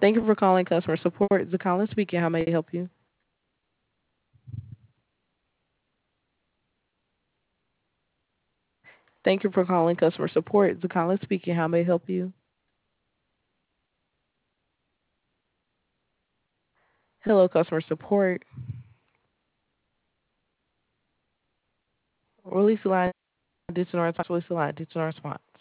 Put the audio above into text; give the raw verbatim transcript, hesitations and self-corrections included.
Thank you for calling customer support. Zakalin speaking. How may I help you? Thank you for calling customer support. Zakalin speaking. How may I help you? Hello, customer support. Release the line. Digital response. Release the line. Digital response.